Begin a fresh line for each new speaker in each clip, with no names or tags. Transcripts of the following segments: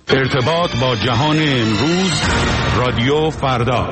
ارتباط با جهان امروز، رادیو فردا.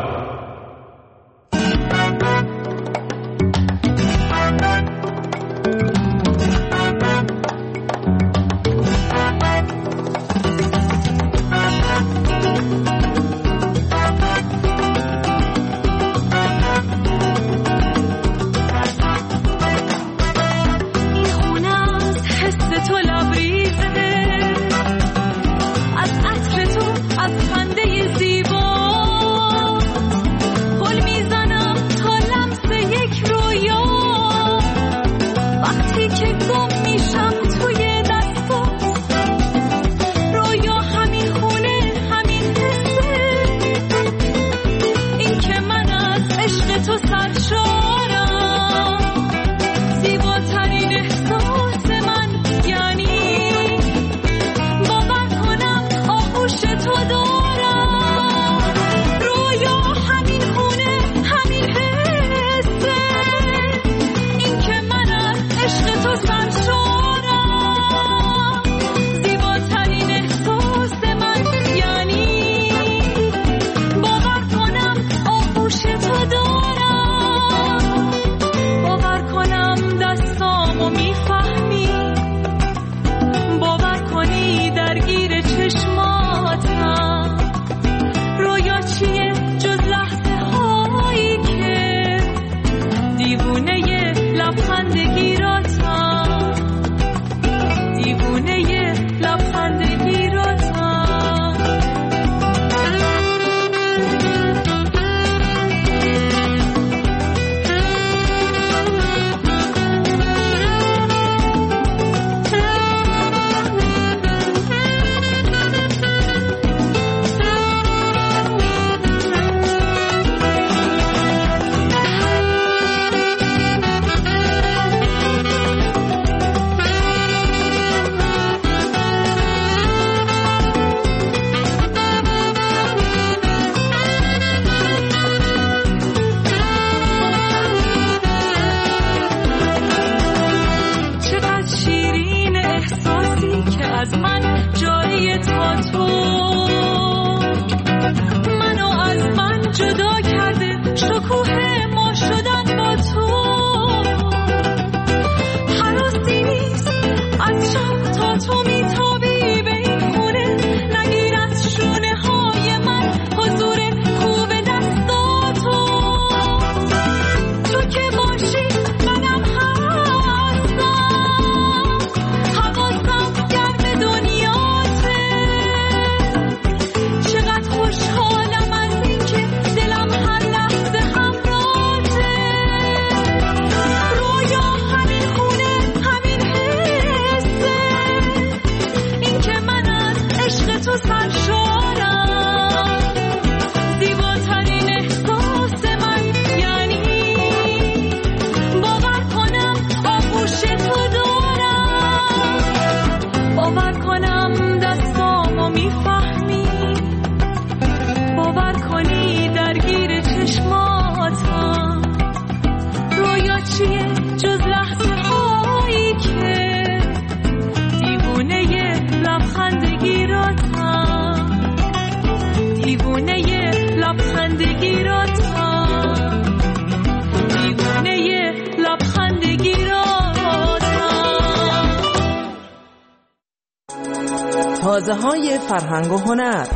تازه‌های فرهنگ و هنر.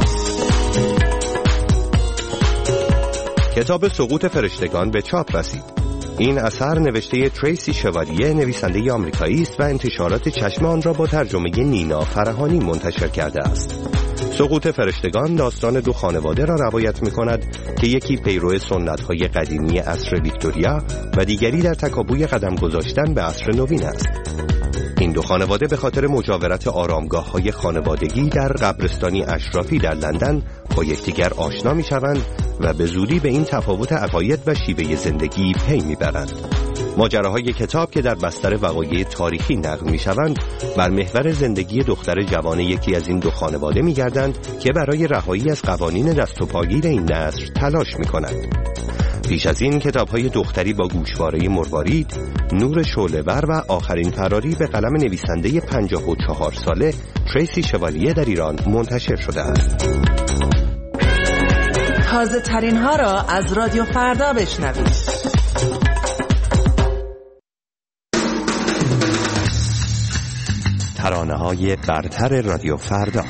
کتاب سقوط فرشتگان به چاپ رسید. این اثر نوشته تریسی شوالیه، نویسنده آمریکایی است و انتشارات چشم آن را با ترجمه نینا فرهانی منتشر کرده است. سقوط فرشتگان داستان دو خانواده را روایت می‌کند که یکی پیرو سنت‌های قدیمی عصر ویکتوریا و دیگری در تکاپوی قدم گذاشتن به عصر نوین است. این دو خانواده به خاطر مجاورت آرامگاه‌های خانوادگی در قبرستانی اشرافی در لندن با یکدیگر آشنا می‌شوند و به زودی به این تفاوت عقاید و شیوه زندگی پی می‌برند. ماجراهای کتاب که در بستر وقایع تاریخی نقل می‌شوند بر محور زندگی دختر جوان یکی از این دو خانواده می‌گردند که برای رهایی از قوانین دست و پاگیر این نسل تلاش می‌کنند. پیش از این کتاب‌های دختری با گوشواره مروارید، نور شعله‌ور و آخرین فراری به قلم نویسنده 54 ساله تریسی شوالیه در ایران منتشر شده است.
تازه ترین ها را از رادیو فردا بشنوید.
ترانه‌های برتر رادیو فردا.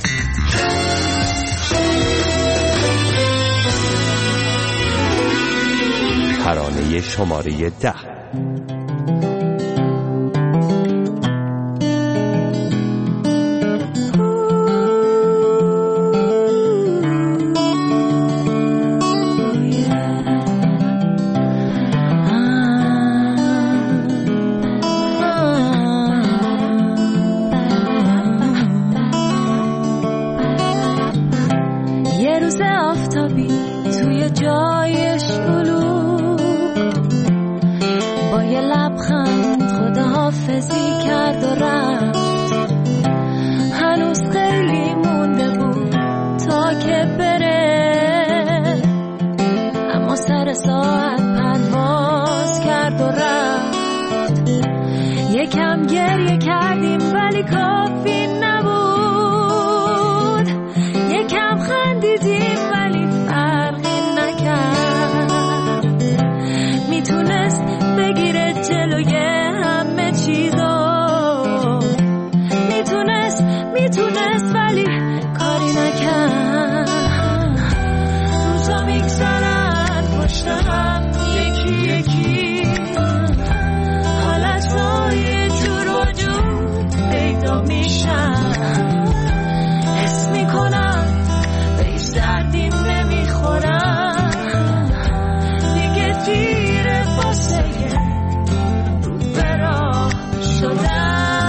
ترانه شماره 10.
یه روز آفتابی توی جای شلوغ با یه لبخند خداحافظی کرد و رفت. هنوز خیلی مونده بود تا که بره، اما سر ساعت پرواز کرد و رفت. یکم گریه کردیم ولی کافی نبود، یکم خندیدیم ولی فرقی نکرد. میتونست بگیره جلوی همه چیزو، میتونست ولی کاری نکرد. روزا میگذرن پشت هم یکی یکی، حالتهای جور و جور پیدا میشن. حس میکنم به ایش دردیم نمیخورم، دیگه دیره واسه رو به راه شدم.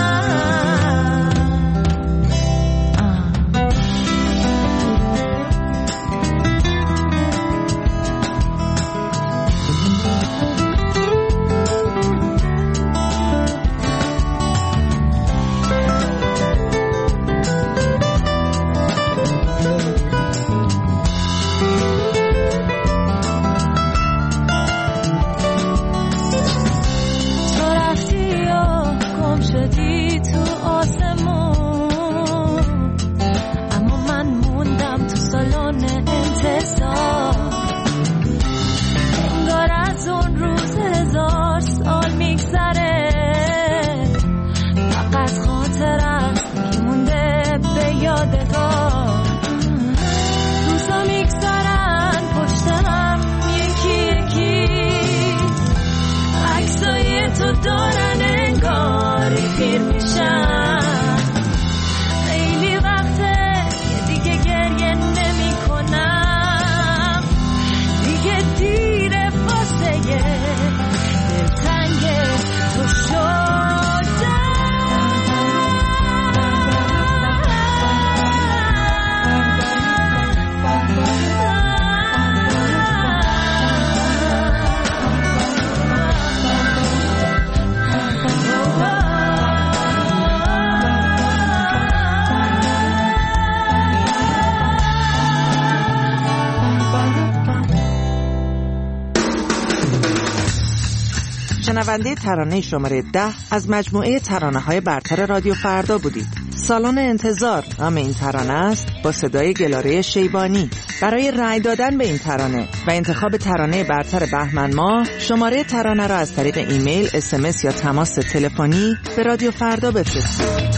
شنونده ترانه شماره 10 از مجموعه ترانه‌های برتر رادیو فردا بودید. سالن انتظار نام این ترانه است، با صدای گلاره شیبانی. برای رأی دادن به این ترانه و انتخاب ترانه برتر بهمن ماه، شماره ترانه را از طریق ایمیل، SMS یا تماس تلفنی به رادیو فردا بفرستید.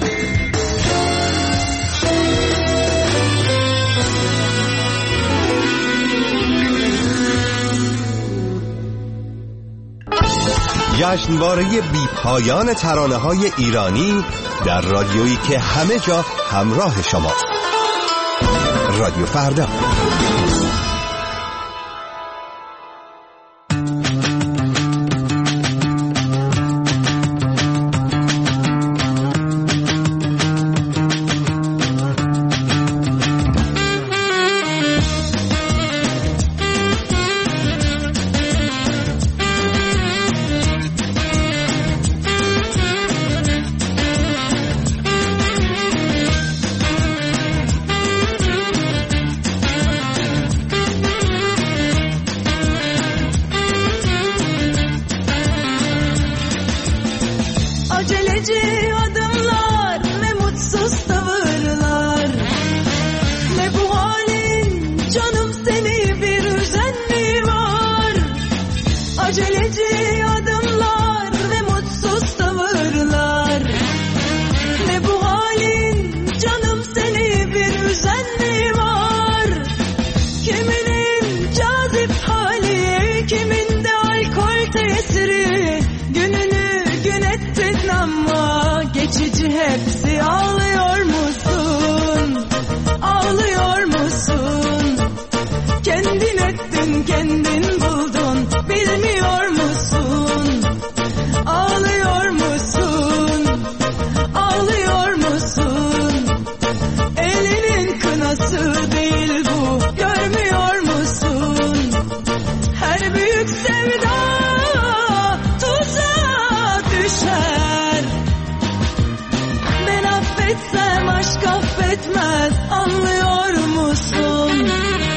جشنواره بی پایان ترانه‌های ایرانی در رادیویی که همه جا همراه شماست. رادیو فردا.
affetmez, anlıyor musun?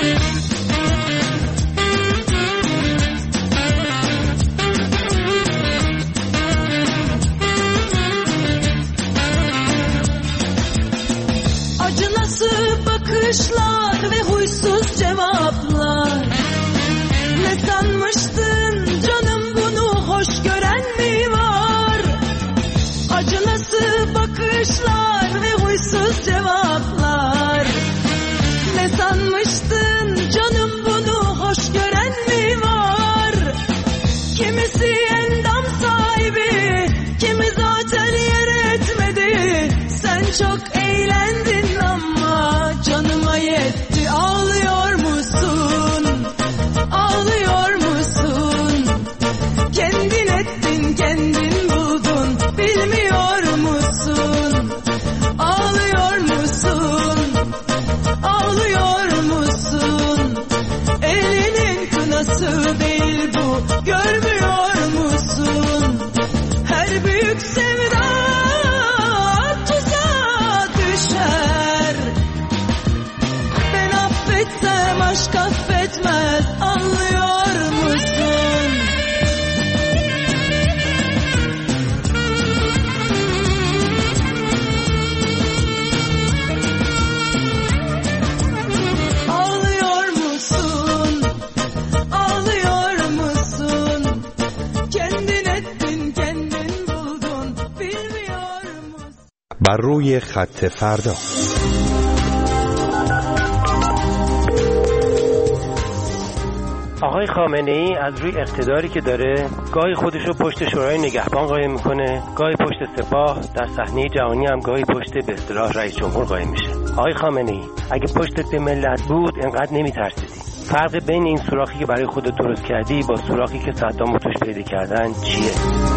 Acınası bakışlar ve huysuz cevaplar. Ne sanmıştın canım, bunu hoş gören mi var? Acınası bakışlar ve huysuz cevaplar. Ne sanmıştın canım, bunu hoş gören mi var? Kimisi endam sahibi, kimi zaten yer etmedi. Sen çok eğlendin ama canıma yetti. Ağlıyor musun? Ağlıyor musun? Kendin ettin, kendin buldun, bilmiyor musun? Ağlıyor musun? Ağlıyor musun? Elinin kınası değil bu, görmüyor musun? Her büyük sevda tuzağa düşer. Ben affetsem aşk affetmez, anlıyor musun? Ağlıyor musun? Ağlıyor musun? Kendin ettin, kendin buldun, bilmiyor musun?
بر روی خط فردا.
آقای خامنه‌ای از روی اقتداری که داره گاهی خودش رو پشت شورای نگهبان قایم میکنه، گاهی پشت سپاه، در صحنه جهانی هم گاهی پشت به اصطلاح رئیس جمهور قایم میشه. آقای خامنه‌ای اگه پشتت به ملت بود اینقدر نمیترسیدی. فرق بین این سوراخی که برای خودت درست کردی با سوراخی که صدام توش پیدا کردن چیه؟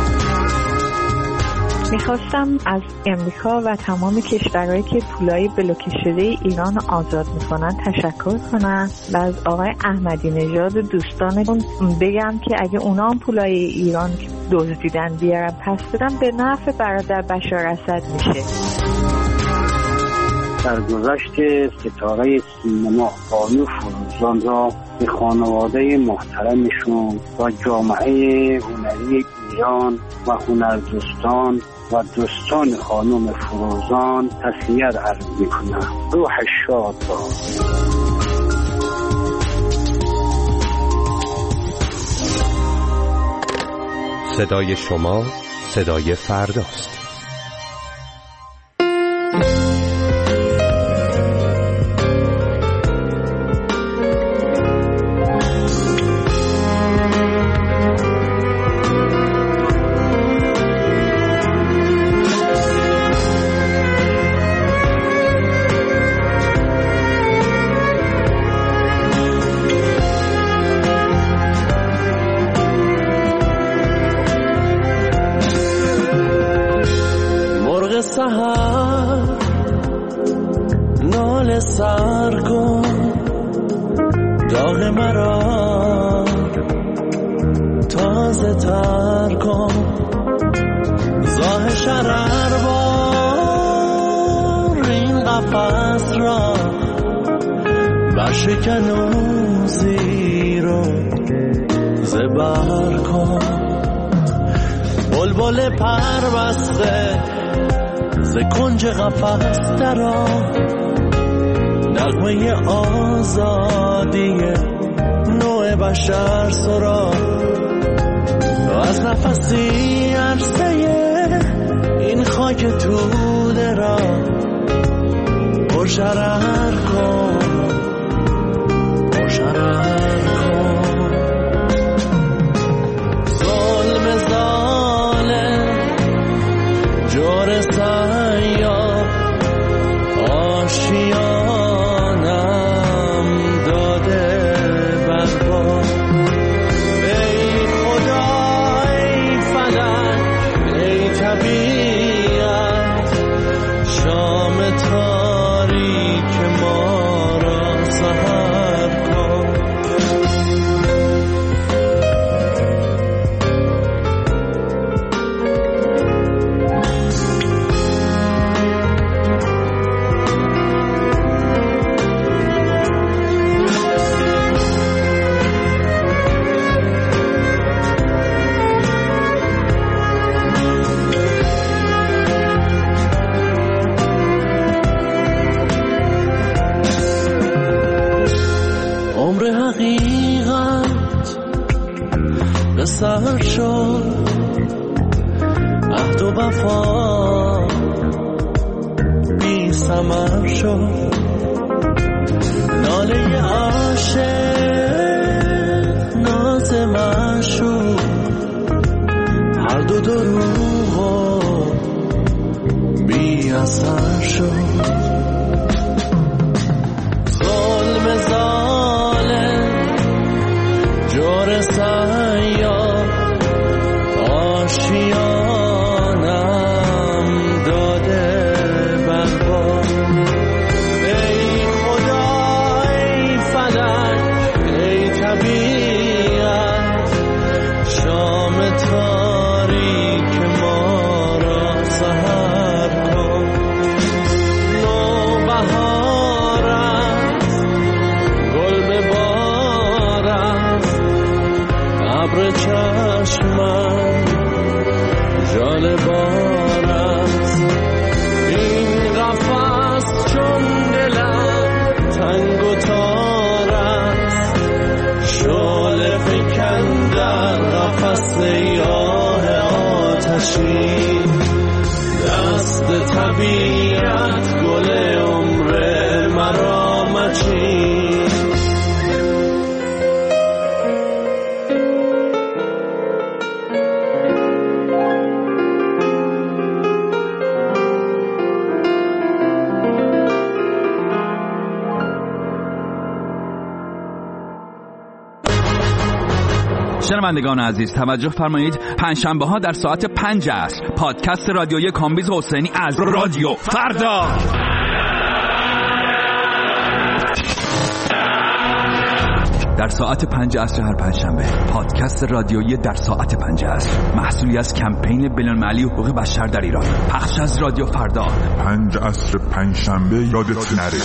میخواستم از امریکا و تمام کشورهایی که پولای بلوکه شده ایران آزاد میکنن تشکر کنم و از آقای احمدی نژاد و دوستانمون بگم که اگه اونا هم پولای ایران دزدیدن بیارن پس بدن، به نفع برادر بشار اسد میشه.
در گذشت ستاره سینما بانو فروزان را به خانواده محترمشون و جامعه هنری ایران و هنردوستان و دوستان خانم فروزان تسلیت عرض می‌کنم. روح شاد باد.
صدای شما صدای فرداست.
سحر نال سر کن داغ مرا تازه تر کن زاه شرر بار این قفص را برشکن و زیر و زبر کن بلبل پر بسته ز کنج قفس درآ نغمه آزادی نوع بشر سرا از نفسی عرصه این خاک توده را پرشرر کن پرشرر کن ظلم ظالم جور سیاه آشیانم داده برباد ای خدا ای فلک ای طبیعت شام تاریک ما را سحر کن سر شد عهد و وفا بی ثمر شد ناله عاشق ناز معشوق هر دو دروغ و بی اثر شد ظلم ظالم جور سیاه آشیانم داده برباد ای خدا ای فلک ای طبیعت شام تاریک ما را سحر کن نوبهار است گل ببارد ابر چشمم جال بار است این قفس چون دلم تنگ و تار است شعله فکن در قفس آه آتشین دست طبیعت گل عمر مرا مچین
شنوندگان عزیز توجه فرمایید، پنجشنبه ها در ساعت 5 عصر پادکست رادیویی کامبیز حسینی از رادیو فردا در ساعت 5 عصر هر پنجشنبه پادکست رادیویی در ساعت 5 عصر محصولی از کمپین بین‌المللی حقوق بشر در ایران پخش از رادیو فردا
5 عصر پنجشنبه یادت نره.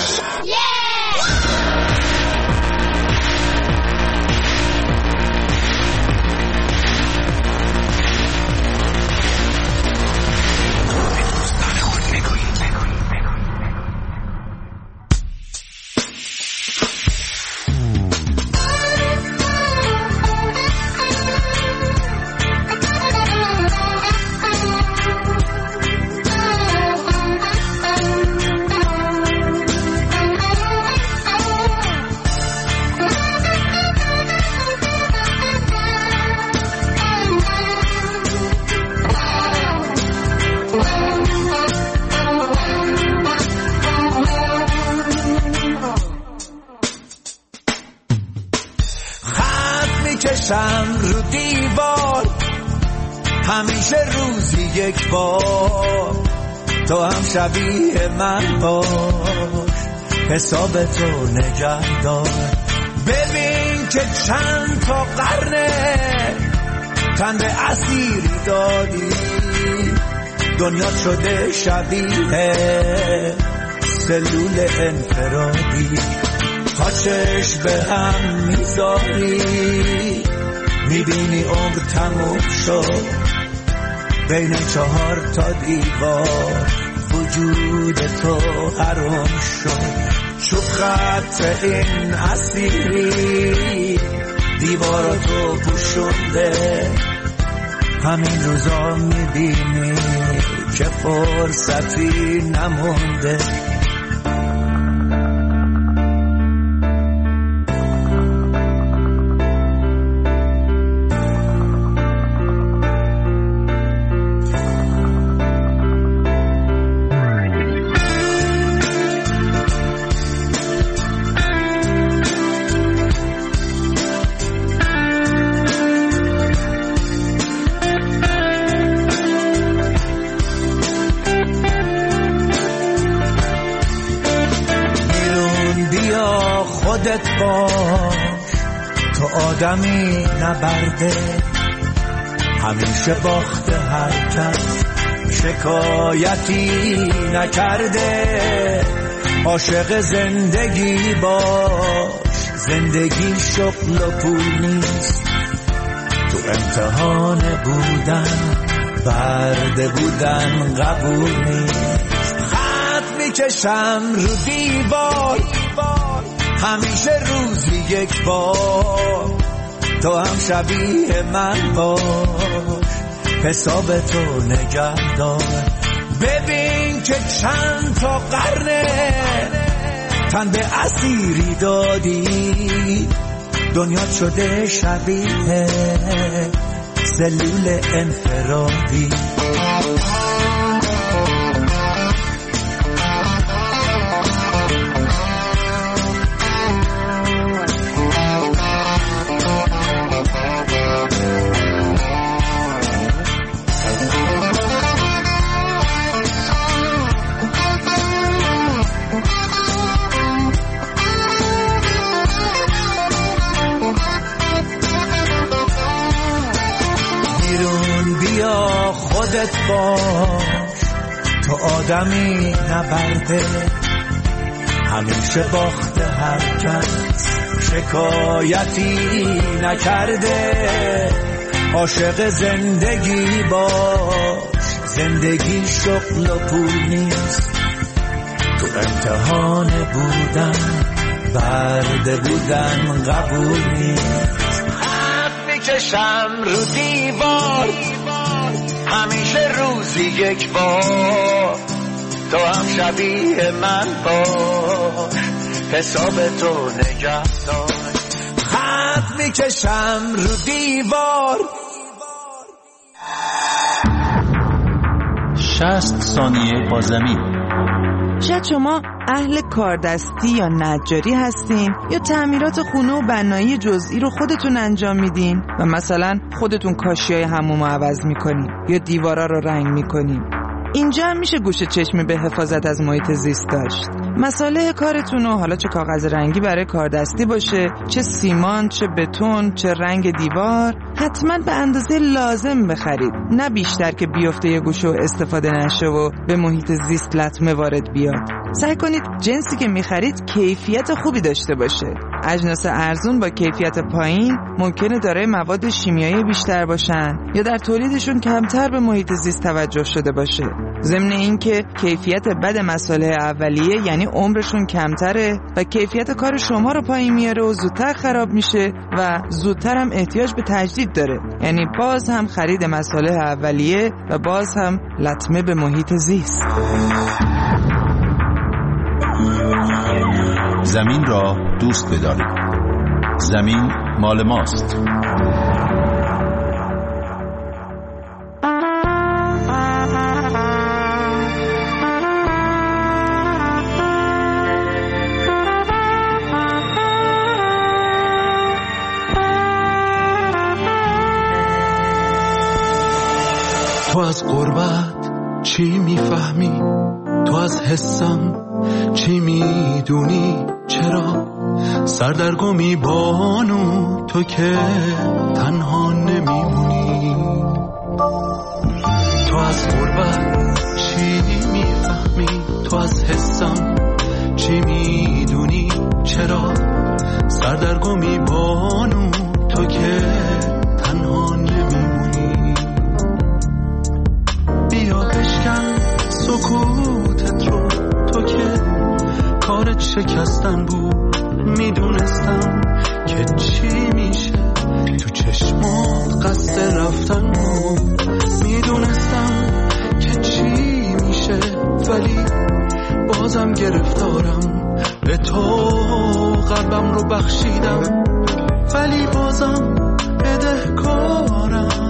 رو دیوار همیشه روزی یک بار تو هم شبیه من باش حساب تو نگه دار ببین که چند تا قرنه تن به اسیری دادی دنیا شده شبیه سلول انفرادی تا چشم به هم میذاری میبینی عمر تموم شد بین 4 تا دیوار وجود تو حرام شد چوب خط این اسیری دیواراتو پوشونده همین روزا میبینی که فرصتی نمونده خودت باش تو آدمی نبرده همیشه باخته هر کس شکایتی نکرده عاشق زندگی باش زندگی شغل و پول نیست تو امتحان بودن برده بودن قبول نیست خط میکشم رو دیوار همیشه روزی یک بار تو هم شبیه من باش، حساب تو نگه دار. ببین که چند تا قرنه تن به اسیری دادی، دنیا شده شبیه سلول انفرادی. خودت باش، تو آدمی نبرده، همیشه باخته هر کس شکایتی نکرده. عاشق زندگی باش، زندگی شغل و پول نیست، تو امتحان بودن برده بودن قبول نیست. خط میکشم رو دیوار همیشه روزی یک بار، تو هم شبیه من باش، حساب تو نگه دار. خط میکشم رو دیوار.
60 ثانیه با زمین.
شاید شما اهل کاردستی یا نجاری هستین یا تعمیرات خونه و بنایی جزئی رو خودتون انجام میدین و مثلا خودتون کاشیای حموم رو عوض میکنین یا دیوارا رو رنگ میکنین. اینجا هم میشه گوشه چشمی به حفاظت از محیط زیست داشت. مساله کارتون رو، حالا چه کاغذ رنگی برای کاردستی باشه، چه سیمان، چه بتون، چه رنگ دیوار، حتما به اندازه لازم بخرید، نه بیشتر که بیفته یه گوشه و استفاده نشه و به محیط زیست لطمه وارد بیاد. سعی کنید جنسی که میخرید کیفیت خوبی داشته باشه. اجناس ارزون با کیفیت پایین ممکنه دارای مواد شیمیایی بیشتر باشن یا در تولیدشون کمتر به محیط زیست توجه شده باشه. ضمن این که کیفیت بد مساله اولیه یعنی عمرشون کمتره و کیفیت کار شما رو پایین میاره و زودتر خراب میشه و زودتر هم احتیاج به تجدید داره، یعنی باز هم خرید مساله اولیه و باز هم لطمه به محیط زیست.
زمین را دوست بدارید. زمین مال ماست.
تو از غربت چی میفهمی؟ تو از حسم چی میدونی؟ چرا سردرگمی بانو تو که تنها نمیمونی؟ تو از غربت چی میفهمی؟ تو از حسم چی میدونی؟ چرا سردرگمی بانو تو که تنها نمیمونی؟ بیا بشکن سکوتت رو، تو که کارت شکستن بود. میدونستم که چی میشه، تو چشمات قصد رفتن بود. میدونستم که چی میشه، ولی بازم گرفتارم. به تو قلبم رو بخشیدم، ولی بازم بدهکارم.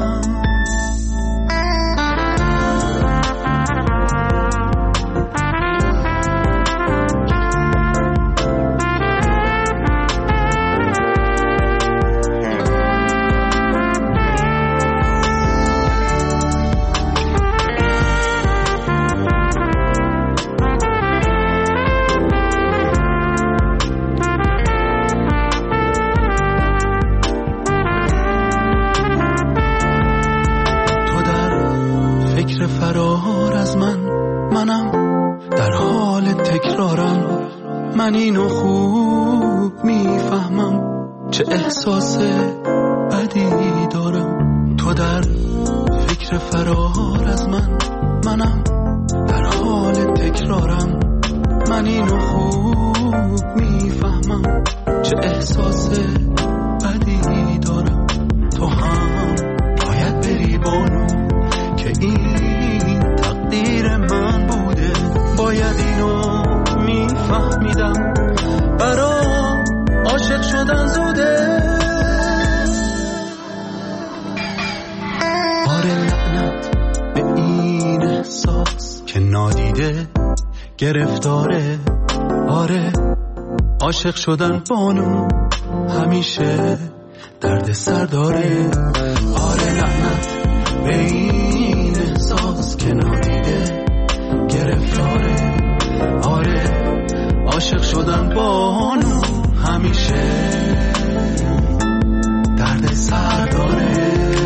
من اینو خوب میفهمم، چه احساس بدی دارم. تو در فکر فرار از منم در حال تکرارم. من اینو خوب میفهمم، چه احساس بدی دارم. نفهمیدم برام عاشق شدن زوده. آره لعنت به این احساس که نادیده گرفتاره. آره عاشق شدن بانو همیشه درد سر داره. آره لعنت به این احساس که نادیده گرفتاره. آره عاشق شدن بانو همیشه درد سر داره.